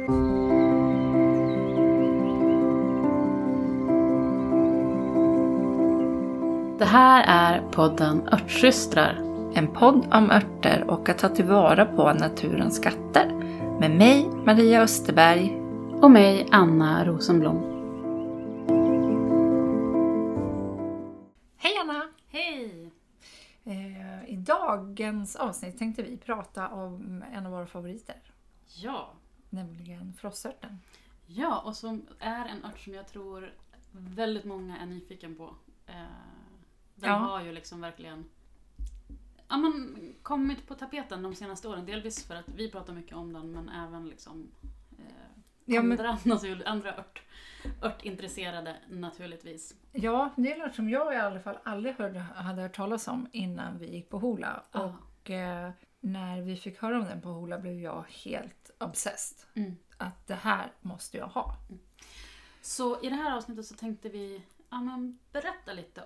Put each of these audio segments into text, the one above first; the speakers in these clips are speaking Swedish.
Det här är podden Örtsystrar. En podd om örter och att ta tillvara på naturens skatter. Med mig, Maria Österberg. Och mig, Anna Rosenblom. Hej Anna! Hej! I dagens avsnitt tänkte vi prata om en av våra favoriter. Ja. Nämligen frossörten. Ja, och som är en ört som jag tror väldigt många är nyfiken på. Den har ju liksom verkligen kommit på tapeten de senaste åren. Delvis för att vi pratar mycket om den, men även liksom andra örtintresserade naturligtvis. Ja, det är något som jag i alla fall aldrig hade hört talas om innan vi gick på Hola. Och när vi fick höra om den på Hola blev jag helt obsessed. Att det här måste jag ha. Så i det här avsnittet så tänkte vi berätta lite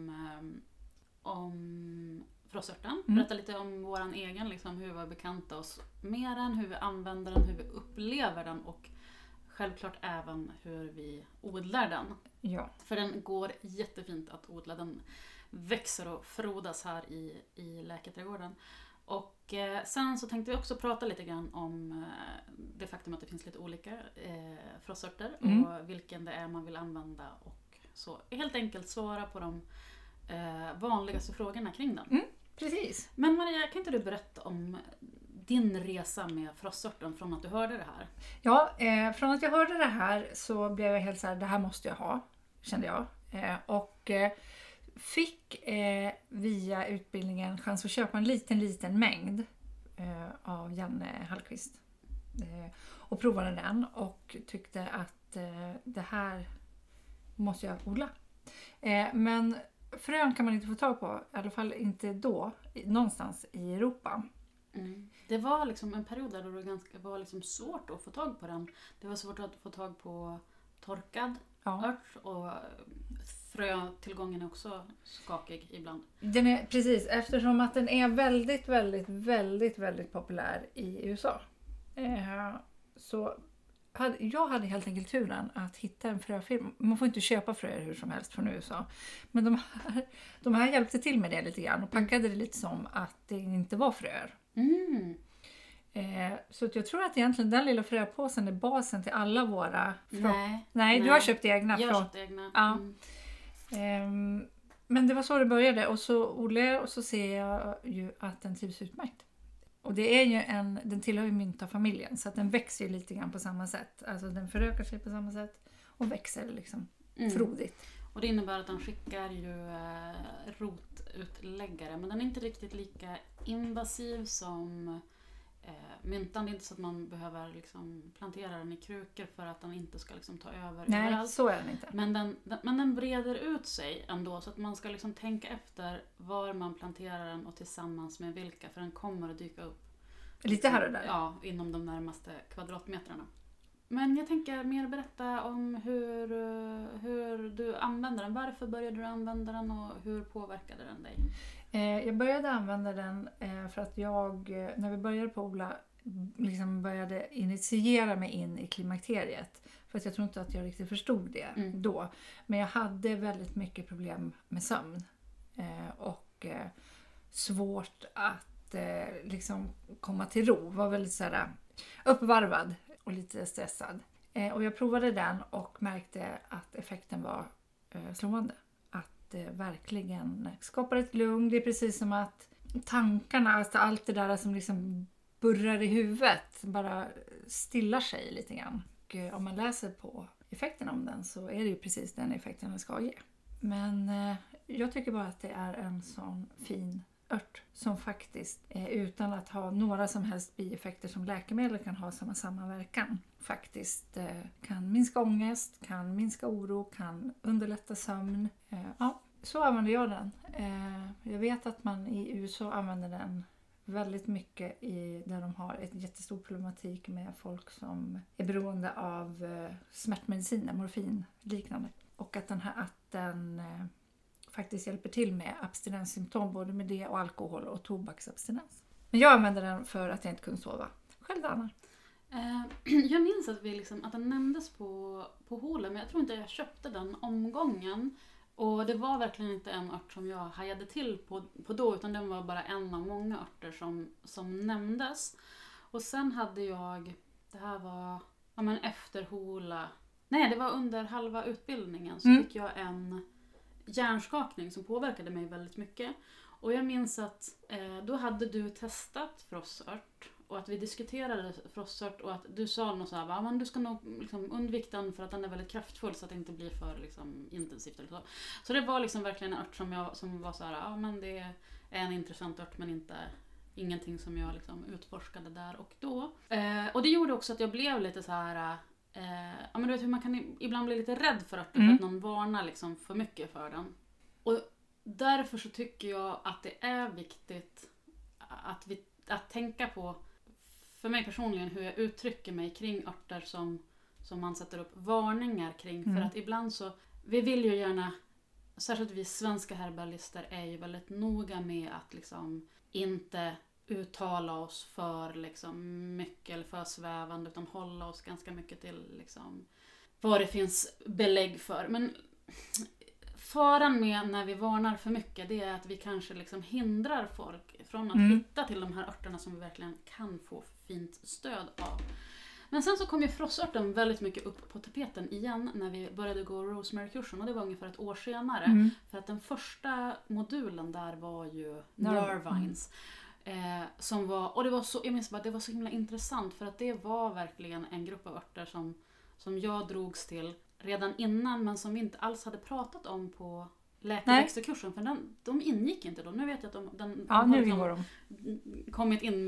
om frossörten. Berätta lite om våran egen, liksom, hur vi bekanta oss med den, hur vi använder den, hur vi upplever den och självklart även hur vi odlar den. Ja. För den går jättefint att odla. Den växer och frodas här i läketrädgården. Och sen så tänkte vi också prata lite grann om det faktum att det finns lite olika frossörter och vilken det är man vill använda och så. Helt enkelt svara på de vanligaste frågorna kring den. Precis. Men Maria, kan inte du berätta om din resa med frossörten från att du hörde det här? Ja, från att jag hörde det här så blev jag helt så här, det här måste jag ha, kände jag. Och fick via utbildningen chans att köpa en liten mängd av Janne Hallqvist. Och provade den och tyckte att det här måste jag odla. Men frön kan man inte få tag på, i alla fall inte då, någonstans i Europa. Det var liksom en period där det var liksom svårt att få tag på den. Det var svårt att få tag på torkad ört och frötillgången är också skakig ibland. Den är, precis, eftersom att den är väldigt, väldigt, väldigt, väldigt populär i USA. Så jag hade helt enkelt turen att hitta en fröfirma. Man får inte köpa fröer hur som helst från USA. Men de här hjälpte till med det lite grann och packade det lite som att det inte var fröer. Så att jag tror att egentligen den lilla fröpåsen är basen till alla våra Nej, du har köpt egna. Jag har köpt egna. Ja. Men det var så det började och så odlar jag och så ser jag ju att den trivs utmärkt. Och det är ju den tillhör ju mynta-familjen så att den växer ju lite grann på samma sätt. Alltså den förökar sig på samma sätt och växer liksom frodigt. Och det innebär att den skickar ju rotutläggare, men den är inte riktigt lika invasiv som myntan. Det är inte så att man behöver liksom plantera den i krukor för att den inte ska liksom ta över. Nej, överallt. Så är den inte. Men den breder ut sig ändå så att man ska liksom tänka efter var man planterar den och tillsammans med vilka, för den kommer att dyka upp. Lite här och där. Ja, inom de närmaste kvadratmetrarna. Men jag tänker mer berätta om hur du använder den. Varför började du använda den och hur påverkade den dig? Jag började använda den för att när vi började på odla, liksom började initiera mig in i klimakteriet. För att jag tror inte att jag riktigt förstod det då. Men jag hade väldigt mycket problem med sömn. Och svårt att liksom komma till ro. Var väldigt så här uppvarvad och lite stressad. Och jag provade den och märkte att effekten var slående. Att verkligen skapar ett lugn. Det är precis som att tankarna, alltså allt det där som liksom burrar i huvudet bara stillar sig lite grann. Och om man läser på effekten om den så är det ju precis den effekten den ska ge. Men jag tycker bara att det är en sån fin ört som faktiskt utan att ha några som helst bieffekter som läkemedel kan ha som sammanverkan faktiskt kan minska ångest, kan minska oro, kan underlätta sömn. Ja, så använder jag den. Jag vet att man i USA använder den väldigt mycket där de har ett jättestor problematik med folk som är beroende av smärtmediciner, morfin liknande. Och att den faktiskt hjälper till med abstinenssymptom, både med det och alkohol och tobaksabstinens. Men jag använder den för att jag inte kunde sova. Själv Anna? Jag minns att att den nämndes på Hola, men jag tror inte jag köpte den omgången. Och det var verkligen inte en ört som jag hajade till på då, utan den var bara en av många örter som nämndes. Och sen hade jag, det här var efter Hola, nej det var under halva utbildningen, så fick jag en hjärnskakning som påverkade mig väldigt mycket. Och jag minns att då hade du testat frossört och att vi diskuterade frossört och att du sa något så här, men du ska nog undvika den för att den är väldigt kraftfull så att det inte blir för intensivt eller så. Så det var verkligen en ört som var så här, men det är en intressant ört men ingenting som jag utforskade där och då. Och det gjorde också att jag blev lite så här, men du vet hur man kan ibland bli lite rädd för örter för att någon varnar för mycket för den. Och därför så tycker jag att det är viktigt att tänka på, för mig personligen, hur jag uttrycker mig kring örter som man sätter upp varningar kring. För att ibland så, vi vill ju gärna, särskilt vi svenska herbalister är ju väldigt noga med att inte uttala oss för mycket eller för svävande, utan hålla oss ganska mycket till vad det finns belägg för. Men faran med när vi varnar för mycket, det är att vi kanske hindrar folk från att hitta till de här örterna som vi verkligen kan få fint stöd av. Men sen så kom ju frossörten väldigt mycket upp på tapeten igen när vi började gå Rosemary-kursen, och det var ungefär ett år senare. För att den första modulen där var ju Nervines. Som var, och det var så, jag minns bara, det var så himla intressant för att det var verkligen en grupp av örter som jag drogs till redan innan, men som vi inte alls hade pratat om på läkarväxterkursen, för de ingick inte då. Nu vet jag att de har kommit in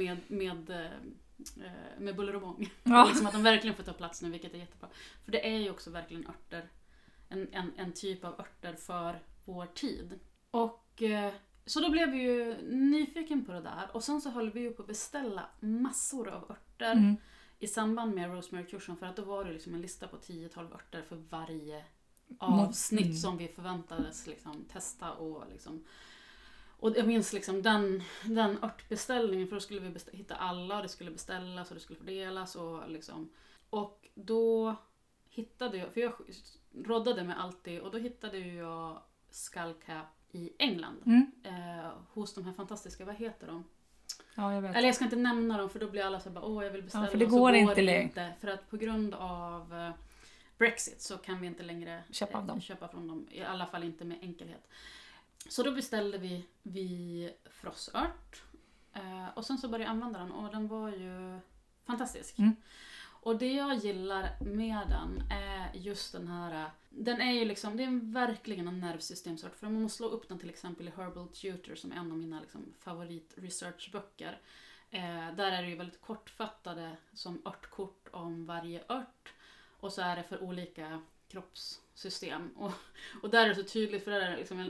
med buller och bång. Ja. Att de verkligen får ta plats nu, vilket är jättebra. För det är ju också verkligen örter, en typ av örter för vår tid. Och så då blev vi ju nyfiken på det där, och sen så höll vi ju på att beställa massor av örter i samband med Rosemary-kursen, för att då var det en lista på 10-12 örter för varje avsnitt som vi förväntades testa och jag minns den örtbeställningen, för då skulle vi hitta alla och det skulle beställas och det skulle fördelas och då hittade jag, för jag roddade med allt det, och då hittade jag Skullcap i England hos de här fantastiska, vad heter de? Ja, jag vet. Eller jag ska inte nämna dem, för då blir alla så bara, jag vill beställa. Ja, för det går inte. För att på grund av Brexit så kan vi inte längre köpa från dem. I alla fall inte med enkelhet. Så då beställde vi frossört. Och sen så började jag använda den, och den var ju fantastisk. Och det jag gillar med den är just den här, den är ju det är verkligen en nervsystemsort. För om man slår upp den till exempel i Herbal Tutor, som är en av mina favorit researchböcker. Där är det ju väldigt kortfattade som örtkort om varje ört. Och så är det för olika kroppssystem. Och där är det så tydligt, för där är det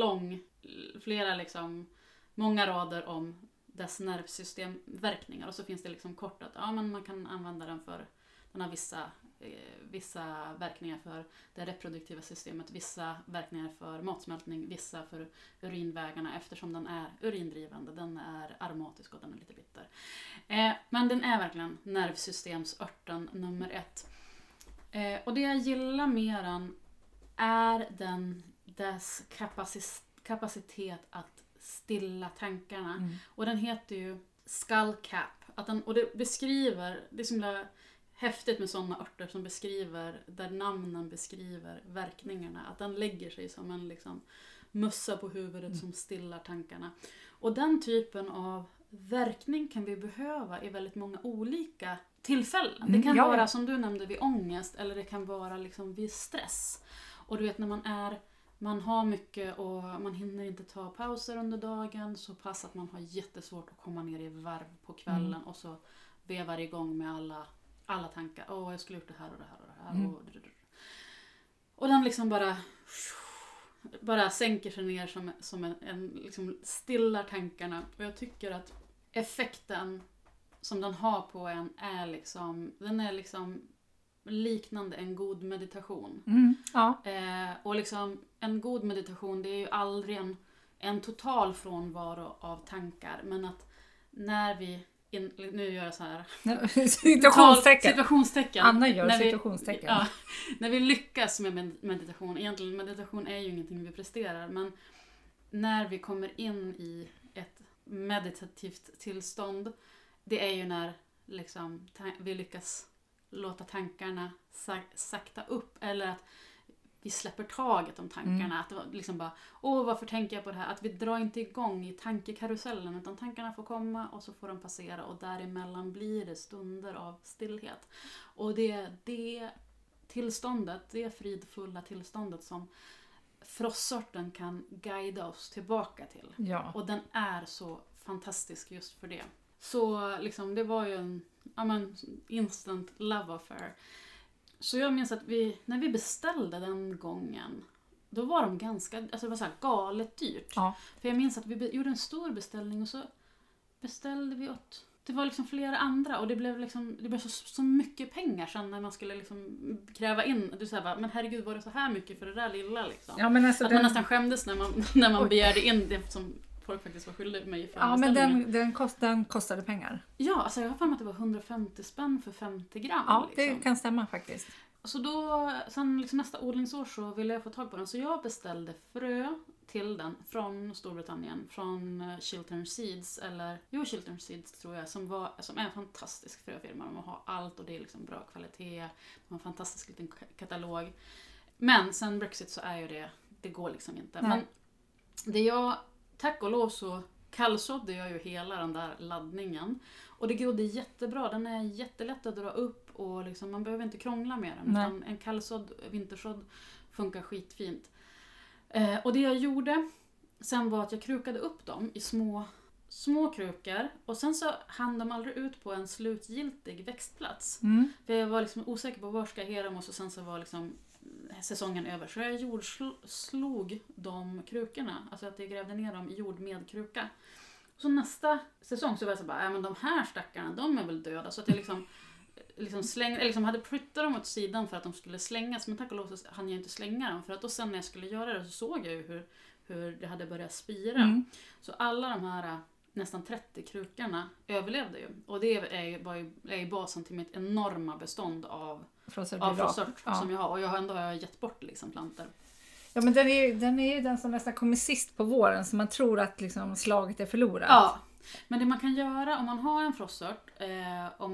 många rader om dess nervsystemverkningar. Och så finns det kort att men man kan använda den för, den har vissa verkningar för det reproduktiva systemet, vissa verkningar för matsmältning, vissa för urinvägarna, eftersom den är urindrivande, den är aromatisk och den är lite bitter. Men den är verkligen nervsystemsörten nummer 1. Och det jag gillar med den är dess kapacitet att stilla tankarna. Och den heter ju Skullcap. Och det beskriver, det är så himla häftigt med sådana örter som beskriver, där namnen beskriver verkningarna. Att den lägger sig som en mössa på huvudet som stillar tankarna. Och den typen av verkning kan vi behöva i väldigt många olika tillfällen. Det kan vara, som du nämnde, vid ångest, eller det kan vara vid stress. Och du vet, när man har mycket och man hinner inte ta pauser under dagen, så pass att man har jättesvårt att komma ner i varv på kvällen och så vevar igång med alla tankar. Jag skulle gjort det här och det här och det här. Och den bara sänker sig ner som en stillar tankarna. Och jag tycker att effekten som den har på en är den är liknande en god meditation. Och en god meditation, det är ju aldrig en total frånvaro av tankar, men att när vi nu gör jag så här situationstecken. Anna gör situationstecken. När vi lyckas med meditation, egentligen meditation är ju ingenting vi presterar, men när vi kommer in i ett meditativt tillstånd, det är ju när liksom, vi lyckas låta tankarna sakta upp, eller att vi släpper taget om tankarna. Att det liksom bara, varför tänker jag på det här? Att vi drar inte igång i tankekarusellen, utan tankarna får komma och så får de passera, och däremellan blir det stunder av stillhet. Och det tillståndet, det fridfulla tillståndet som frostsorten kan guida oss tillbaka till. Ja. Och den är så fantastisk just för det. Så liksom, det var ju en instant love affair. Så jag minns att när vi beställde den gången, då var de ganska, alltså det var så här galet dyrt. Ja. För jag minns att vi gjorde en stor beställning och så beställde vi åt, det var liksom flera andra, och det blev så mycket pengar sen när man skulle liksom kräva in, du säger bara, men herregud, var det så här mycket för det där lilla liksom? Ja, men alltså att man nästan skämdes när man begärde in det som folk faktiskt var skyldiga mig för. Ja, men den kostade pengar. Ja, alltså jag har för mig att det var 150 spänn för 50 gram. Ja, liksom. Det kan stämma faktiskt. Så sen liksom nästa odlingsår så ville jag få tag på den. Så jag beställde frö till den från Storbritannien. Från Chiltern Seeds. Chiltern Seeds tror jag. Som är en fantastisk fröfirma. De har allt och det är liksom bra kvalitet. De har en fantastisk liten katalog. Men sen Brexit så är ju det går liksom inte. Nej. Men tack och lov så kallsådde jag ju hela den där laddningen. Och det grodde jättebra. Den är jättelätt att dra upp och liksom, man behöver inte krångla med den. Utan en kallsådd, vintersådd funkar skitfint. Och det jag gjorde sen var att jag krukade upp dem i små krukor. Och sen så hann de aldrig ut på en slutgiltig växtplats. För jag var liksom osäker på var ska jag hera dem, och sen så var liksom säsongen över. Så jag jordslog de krukorna. Alltså att jag grävde ner dem i jord med kruka. Så nästa säsong så var jag så bara, men de här stackarna, de är väl döda. Så att jag liksom slängde, eller liksom hade flyttat dem åt sidan för att de skulle slängas. Men tack och lov så hann jag inte slänga dem. För att då sen när jag skulle göra det så såg jag ju hur det hade börjat spira. Så alla de här nästan 30 krukorna överlevde ju. Och det är ju basen till mitt enorma bestånd av frostsort som jag har. Och jag har ändå gett bort liksom plantor. Ja, men den är ju den som nästan kommer sist på våren, så man tror att liksom slaget är förlorat. Ja, men det man kan göra om man har en frostsort, om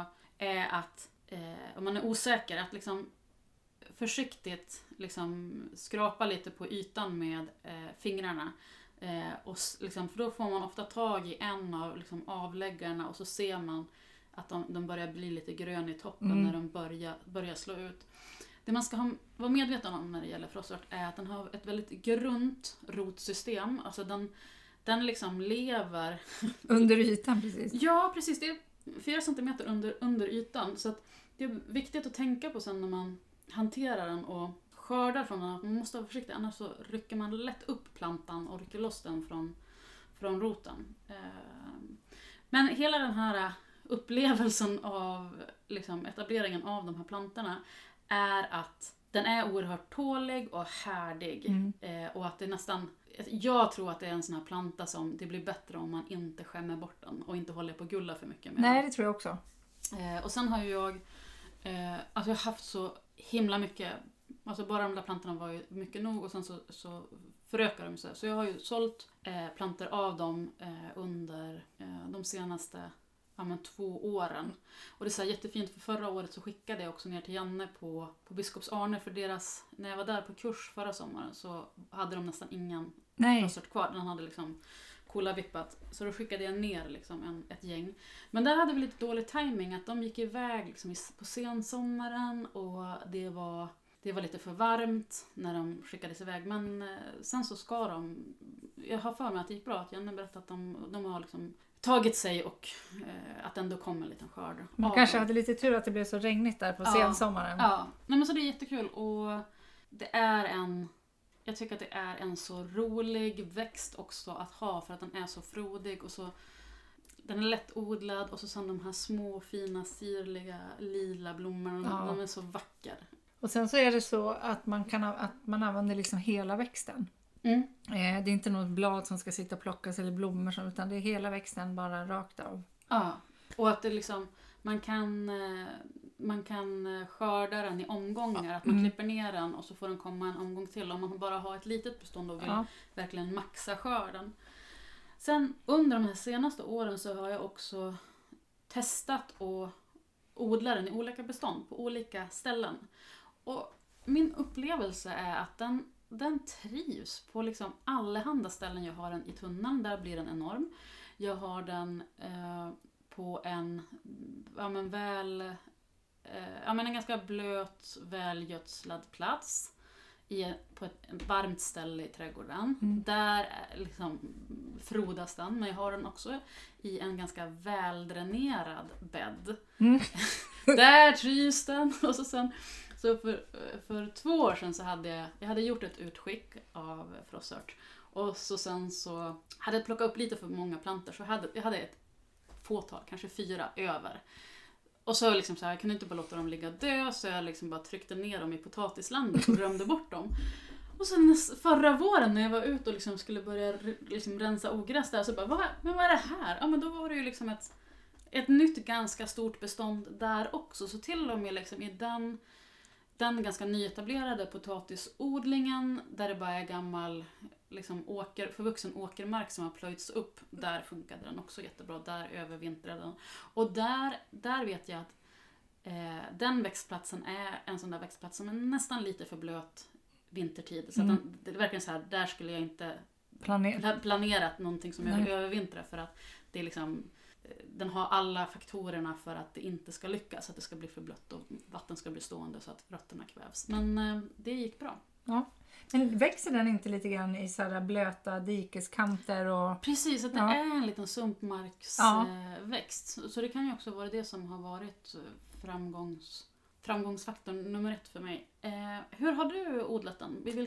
man är osäker, att liksom försiktigt liksom skrapa lite på ytan med fingrarna. Och liksom, för då får man ofta tag i en av liksom avläggarna, och så ser man att de börjar bli lite grön i toppen när de börjar slå ut. Det man ska vara medveten om när det gäller frostsort är att den har ett väldigt grunt rotsystem. Alltså den liksom lever under ytan, precis. Ja, precis. Det är 4 centimeter under ytan. Så att det är viktigt att tänka på sen när man hanterar den och skördar från den. Att man måste vara försiktig, annars så rycker man lätt upp plantan och rycker loss den från roten. Men hela den här upplevelsen av liksom etableringen av de här plantorna är att den är oerhört tålig och härdig. Och att det nästan, jag tror att det är en sån här planta som det blir bättre om man inte skämmer bort den och inte håller på att gulla för mycket med Nej, den. det tror jag också. Och sen har ju jag har haft så himla mycket, alltså bara de där plantorna var ju mycket nog, och sen så förökar de sig. Så jag har ju sålt plantor av dem under de senaste 2 åren. Och det är så här jättefint, för förra året så skickade jag också ner till Janne på Biskops Arne, för när jag var där på kurs förra sommaren så hade de nästan ingen frostsort kvar. Den hade liksom vippat. Så då skickade jag ner liksom ett gäng. Men där hade vi lite dålig timing, att de gick iväg liksom på sensommaren, och det var lite för varmt när de skickades iväg. Men sen så ska jag har för mig att det gick bra, att Janne berättade att de har liksom tagit sig, och att ändå kommer en liten skörd. Man kanske hade lite tur att det blev så regnigt där på sensommaren. Ja, nej, men så det är jättekul, och jag tycker att det är en så rolig växt också att ha, för att den är så frodig och så den är lättodlad, och så sen de här små fina sirliga lila blommorna, de är så vackra. Och sen så är det så att man använder liksom hela växten. Det är inte något blad som ska sitta och plockas eller blommor, utan det är hela växten bara rakt av. Ja, och att det liksom, man kan skörda den i omgångar. Att man klipper ner den och så får den komma en omgång till. Om man bara har ett litet bestånd och vill verkligen maxa skörden. Sen under de här senaste åren så har jag också testat och odla den i olika bestånd på olika ställen. Och min upplevelse är att den trivs på liksom allehanda ställen. Jag har den i tunnan, där blir den enorm. Jag har den på en en ganska blöt, välgödslad plats på ett varmt ställe i trädgården. Där liksom frodas den, men jag har den också i en ganska väldränerad bädd. Där trivs den. Och så för 2 år sedan så hade jag gjort ett utskick av frossört. Och sen så hade jag plockat upp lite för många plantor, så jag hade ett fåtal, kanske 4 över. Och så liksom så här, jag kunde inte bara låta dem ligga dö, så jag liksom bara tryckte ner dem i potatislandet och römde bort dem. Och sen förra våren när jag var ute och liksom skulle börja liksom rensa ogräs där, så bara, vad är det här? Ja, men då var det ju liksom ett nytt ganska stort bestånd där också. Så till och med liksom i den ganska nyetablerade potatisodlingen, där det bara är gammal liksom förvuxen åkermark som har plöjts upp, där funkade den också jättebra, där övervintrade den. Och där vet jag att den växtplatsen är en sån där växtplats som är nästan lite för blöt vintertid. Så att det är verkligen så här, där skulle jag inte planerat någonting som jag vill övervintra, för att det är liksom, den har alla faktorerna för att det inte ska lyckas, att det ska bli för blött och vatten ska bli stående så att rötterna kvävs. Men det gick bra. Ja. Men växer den inte lite grann i så här blöta dikeskanter? Och... Precis, att det är en liten sumpmarksväxt. Så det kan ju också vara det som har varit framgångsfaktorn nummer 1 för mig. Hur har du odlat den? I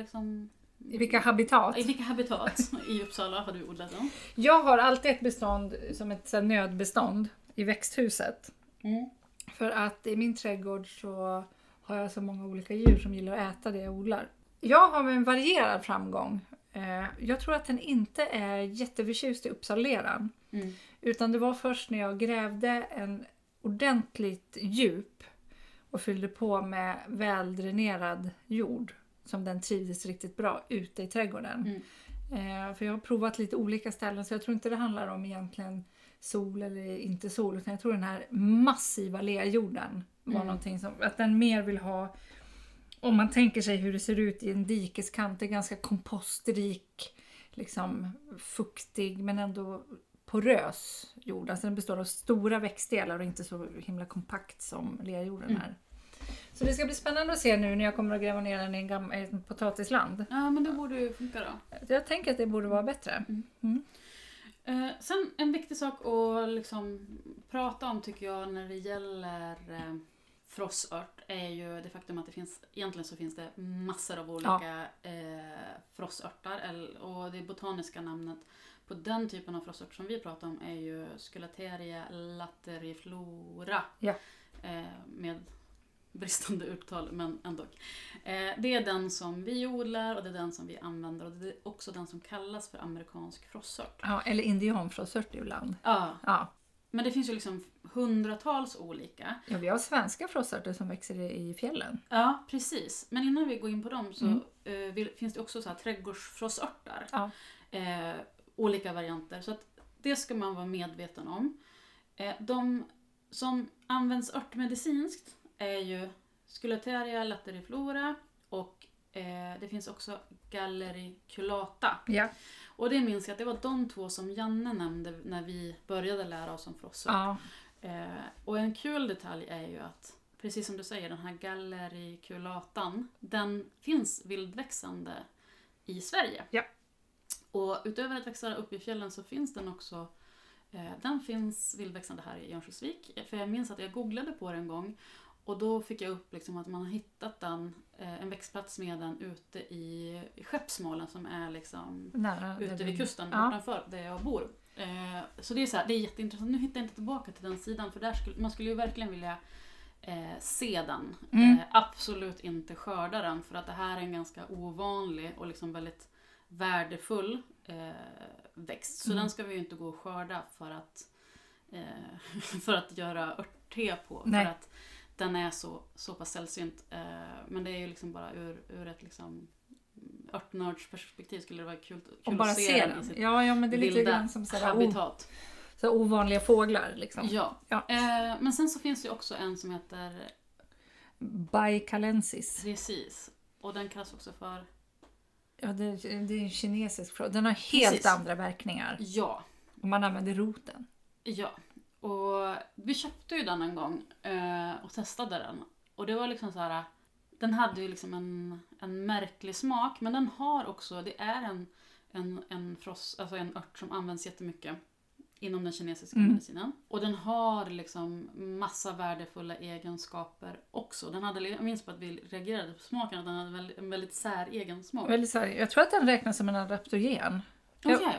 vilka habitat? I vilka habitat i Uppsala har du odlat den? Jag har alltid ett bestånd som ett så nödbestånd i växthuset. För att i min trädgård så har jag så många olika djur som gillar att äta det jag odlar. Jag har en varierad framgång. Jag tror att den inte är jätteförtjust i Uppsala-leran. Utan det var först när jag grävde en ordentligt djup och fyllde på med väldränerad jord som den trivdes riktigt bra ute i trädgården. För jag har provat lite olika ställen, så jag tror inte det handlar om egentligen sol eller inte sol, utan jag tror den här massiva lerjorden var någonting som att den mer vill ha, om man tänker sig hur det ser ut i en dikeskant, det är ganska kompostrik, liksom fuktig men ändå porös jord. Alltså den består av stora växtdelar och inte så himla kompakt som lerjorden är. Så det ska bli spännande att se nu när jag kommer att gräva ner den i en potatisland. Ja, men det borde ju funka då. Jag tänker att det borde vara bättre. Sen en viktig sak att liksom prata om, tycker jag, när det gäller frossört är ju det faktum att egentligen så finns det massor av olika frossörtar, och det botaniska namnet på den typen av frossört som vi pratar om är ju Sculeteria lateriflora. Med bristande uttal, men ändå. Det är den som vi odlar och det är den som vi använder, och det är också den som kallas för amerikansk frossört. Ja, eller indianfrossört ibland. Ja. Men det finns ju liksom hundratals olika. Ja, vi har svenska frossörter som växer i fjällen. Ja, precis. Men innan vi går in på dem så finns det också så här trädgårdsfrossörtar. Olika varianter. Så att det ska man vara medveten om. De som används örtmedicinskt är ju Sculeteria lateriflora och det finns också Gallericulata. Och det minns jag att det var de 2 som Janne nämnde när vi började lära oss om frossört. Och en kul detalj är ju att, precis som du säger, den här Gallericulatan, den finns vildväxande i Sverige. Och utöver att växa upp i fjällen så finns den också, den finns vildväxande här i Örnsköldsvik. För jag minns att jag googlade på det en gång. Och då fick jag upp liksom att man har hittat en växtplats med den ute i Skeppsmålen, som är liksom ute vid kusten bortanför där jag bor. Så det är så här, det är jätteintressant. Nu hittar jag inte tillbaka till den sidan, för man skulle ju verkligen vilja se den. Absolut inte skörda den, för att det här är en ganska ovanlig och liksom väldigt värdefull växt. Så den ska vi ju inte gå och skörda, för att för att göra örtte på. Nej. För att den är så pass sällsynt. Men det är ju liksom bara ur ett liksom örtnördsperspektiv skulle det vara kul bara att se se den i sitt Ja, men det är lite vilda grann som habitat. Så ovanliga fåglar liksom. Ja. Men sen så finns det ju också en som heter Baikalensis. Precis. Och den kallas också för... Ja, det är en kinesisk fråga. Den har helt andra verkningar. Ja. Och man använder roten. Ja. Och vi köpte ju den en gång och testade den. Och det var liksom så här... Den hade ju liksom en märklig smak. Men den har också... Det är alltså en ört som används jättemycket inom den kinesiska medicinen. Och den har liksom massa värdefulla egenskaper också. Jag minns på att vi reagerade på smaken att den hade en väldigt säregen smak. Jag tror att den räknas som en adaptogen. Okay.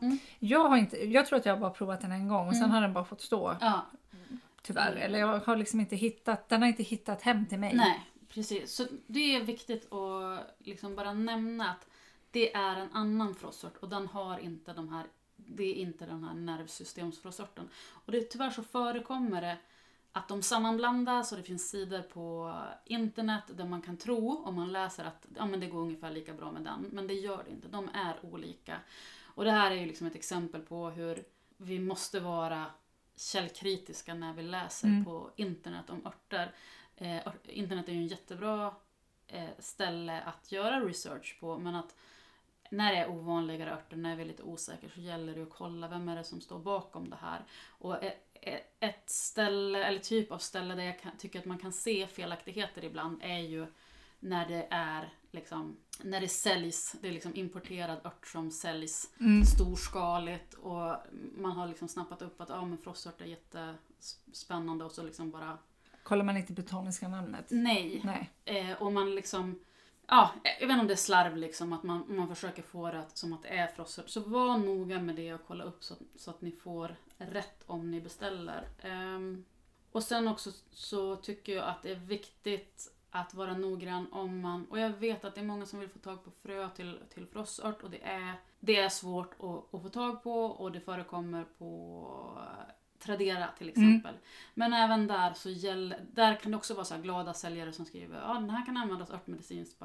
Jag tror att jag har bara provat den en gång och sen har den bara fått stå. Ja. Tyvärr. Eller jag har liksom inte hittat hem till mig. Nej, precis. Så det är viktigt att liksom bara nämna att det är en annan frostsort och den har inte det är inte den här nervsystemsfrostsorten. Och tyvärr så förekommer det att de sammanblandas och det finns sidor på internet där man kan tro om man läser att men det går ungefär lika bra med den. Men det gör det inte. De är olika. Och det här är ju liksom ett exempel på hur vi måste vara källkritiska när vi läser på internet om örter. Internet är ju en jättebra ställe att göra research på, men att när det är ovanligare örter, när vi är lite osäkra, så gäller det att kolla vem är det som står bakom det här. Och ett ställe, eller typ av ställe där jag tycker att man kan se felaktigheter ibland är ju när det är liksom, när det säljs, det är liksom importerad ört som säljs storskaligt och man har liksom snappat upp att men frostört är jättespännande och så liksom bara... Kollar man inte botaniska namnet? Nej. Och man liksom... Ja, jag vet inte om det är slarv liksom, att man försöker få det som att det är frostört. Så var noga med det och kolla upp så att ni får rätt om ni beställer. Och sen också så tycker jag att det är viktigt att vara noggrann om man... Och jag vet att det är många som vill få tag på frö till frostört och det är svårt att få tag på och det förekommer på Tradera till exempel. Men även där kan det också vara så här glada säljare som skriver den här kan användas örtmedicinskt.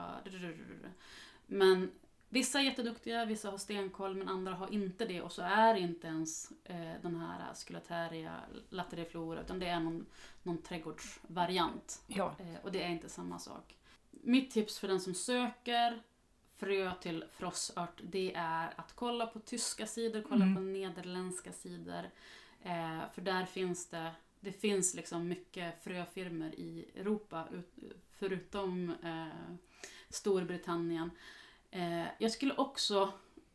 Men vissa är jätteduktiga, vissa har stenkoll men andra har inte det och så är det inte ens den här Sculettaria lateriflora utan det är någon trädgårdsvariant. Ja. Och det är inte samma sak. Mitt tips för den som söker frö till frostört, det är att kolla på tyska sidor, kolla på nederländska sidor. För där finns liksom mycket fröfirmor i Europa förutom Storbritannien. Jag skulle också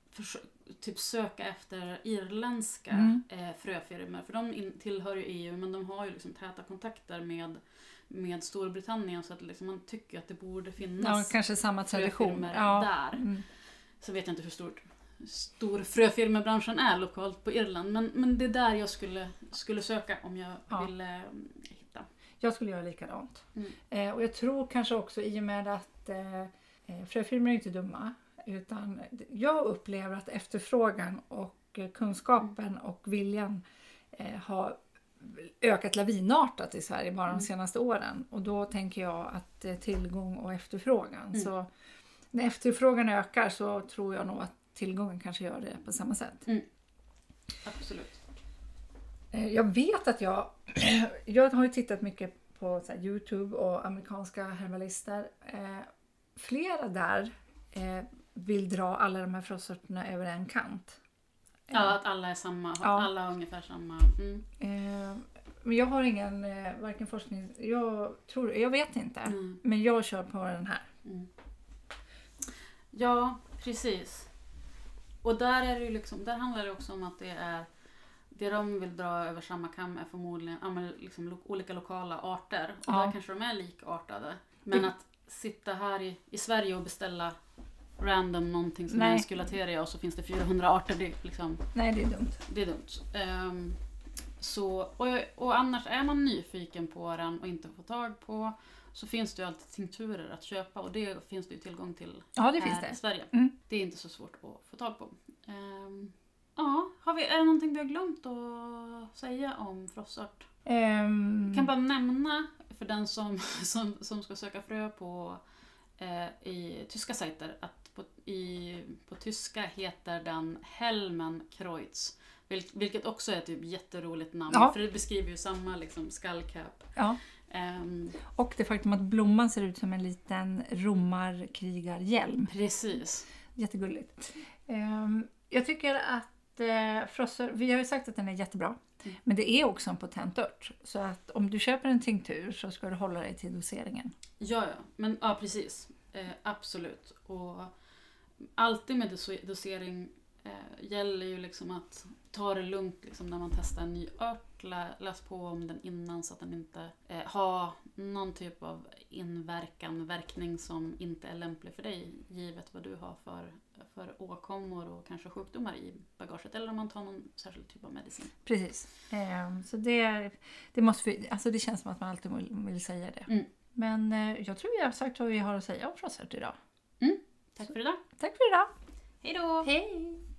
söka efter irländska fröfirmor för de tillhör ju EU men de har ju liksom täta kontakter med Storbritannien så att liksom man tycker att det borde finnas kanske samma tradition där. Så vet jag inte hur stor fröfirmebranschen är lokalt på Irland. Men det är där jag skulle söka om jag ville hitta. Jag skulle göra likadant. Och jag tror kanske också i och med att fröfirmor är inte dumma. Utan jag upplever att efterfrågan och kunskapen och viljan har ökat lavinartat i Sverige bara de senaste åren. Och då tänker jag att tillgång och efterfrågan. Så när efterfrågan ökar så tror jag nog att tillgången kanske gör det på samma sätt. Absolut. Jag vet att jag har ju tittat mycket på så här, YouTube och amerikanska herbalister. Flera där vill dra alla de här frostsorterna över en kant. Ja, att alla är samma. Alla har ungefär samma. Men jag har ingen varken forskning. Jag vet inte. Men jag kör på den här. Ja, precis. Och där är det ju liksom, där handlar det också om att det de vill dra över samma kam är förmodligen liksom olika lokala arter. Och där kanske de är likartade. Men att sitta här i Sverige och beställa random någonting som är en Sculettaria och så finns det 400 arter. Det är liksom, nej, det är dumt. Det är dumt. Och annars är man nyfiken på den och inte får tag på så finns det ju alltid tinkturer att köpa och det finns det ju tillgång till det finns det. I Sverige. Det är inte så svårt att få tag på. Ja, är det någonting vi har glömt att säga om frossört? Kan bara nämna för den som ska söka frö på i tyska sajter att på tyska heter den Helmenkreuz, vilket också är ett typ jätteroligt namn, för det beskriver ju samma liksom skallkäpp. Ja. Och det faktum att blomman ser ut som en liten romarkrigarhjälm. Precis. Jättegulligt. Jag tycker att frossör, vi har ju sagt att den är jättebra. Men det är också en potent ört. Så att om du köper en tinktur så ska du hålla dig till doseringen. Ja. Men ja, precis. Absolut. Och alltid med dosering gäller ju liksom att ta det lugnt liksom när man testar en ny ört. Läs på om den innan så att den inte har någon typ av verkning som inte är lämplig för dig, givet vad du har för åkommor och kanske sjukdomar i bagaget, eller om man tar någon särskild typ av medicin. Precis. Så det måste vi, alltså det känns som att man alltid vill säga det. Men jag tror vi har sagt vad vi har att säga om frossört idag. Tack för idag. Tack för idag. Hej då. Hej.